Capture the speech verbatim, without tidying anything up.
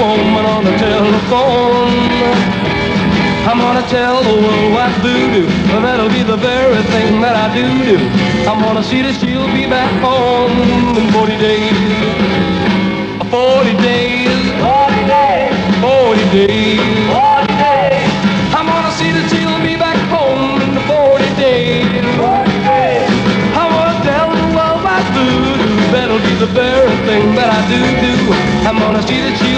home and on the telephone. I'm gonna tell the world what voodoo, that'll be the very thing that I do do. I'm gonna see that she'll be back home in forty days. Forty days. Forty days. Forty days. Forty days. I'm gonna see that she'll be back home in forty days. Forty days. I'm gonna tell the world what voodoo, that'll be the very thing that I do do. I'm gonna see that she'll